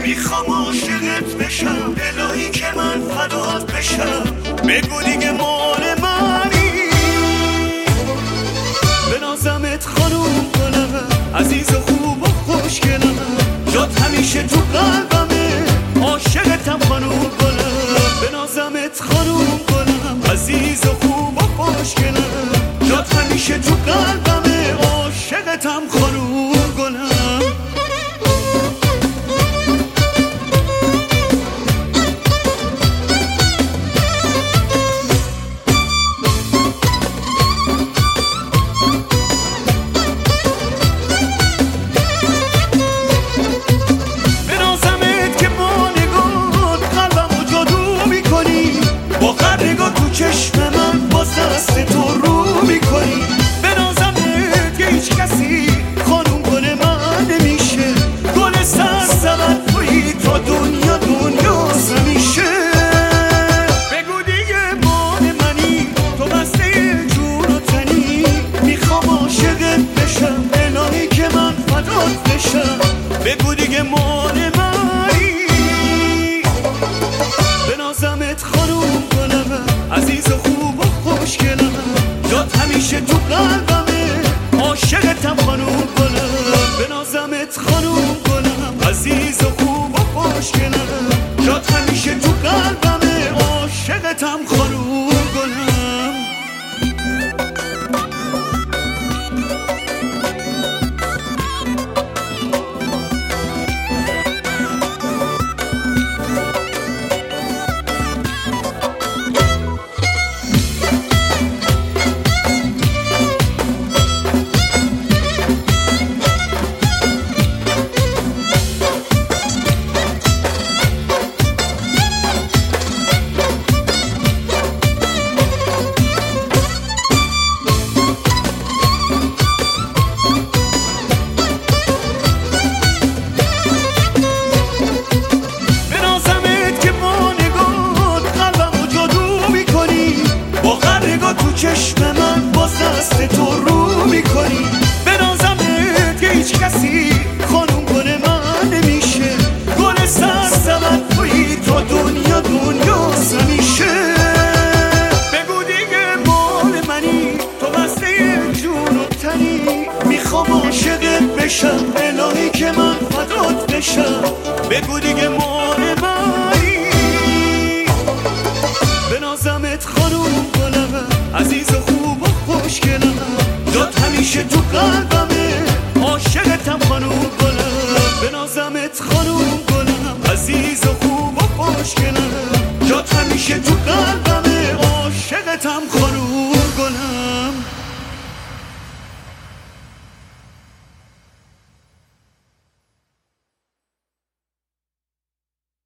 میخوام عاشقت بشم، الهی که من فدات بشم. بگو دیگه مال منی، بنازمت خانوم گلم، عزیز و خوب و خوشگلم، جات همیشه تو قلبمه، عاشقتم خانوم گلم. بنازمت خانوم گلم، عزیز و خوب و خوشگلم، جات همیشه تو قلبمه، عاشقتم خانوم گلم. چشم من باز دست تو رو میکنی، بنازمت که هیچ کسی خانوم گل من نمیشه، گل سرسبد تویی تا دنیا دنیاست همیشه. بگو دیگه مال منی، تو بسته جون و تنی، میخوام عاشقت بشم، الهی که من فدات بشم. بگو دیگه مال منی، بنازمت خانوم گلم، عزیز و خوب و خوشگلم، جات همیشه تو قلبمه، عاشقتم خانوم گلم. بنازمت خانوم گلم، عزیز و خوب و خوشگلم، جات همیشه تو قلبمه، عاشقتم خانوم گلم. چشم من باز دست تو رو میکنی، بنازمت که هیچ کسی خانوم گل من نمیشه، گل سرسبد تویی تا دنیا دنیاست همیشه. بگو دیگه مال منی، تو بسته جون و تنی، میخوام عاشقت بشم، الهی که من فدات بشم. بگو دیگه مال منی، بنازمت خانوم گلم، عزیز و خوب و خوشگلم، جات همیشه تو قلبمه، عاشقتم خانوم گلم. بنازمت خانوم گلم، عزیز و خوب و خوشگلم، جات همیشه تو قلبمه، عاشقتم خانوم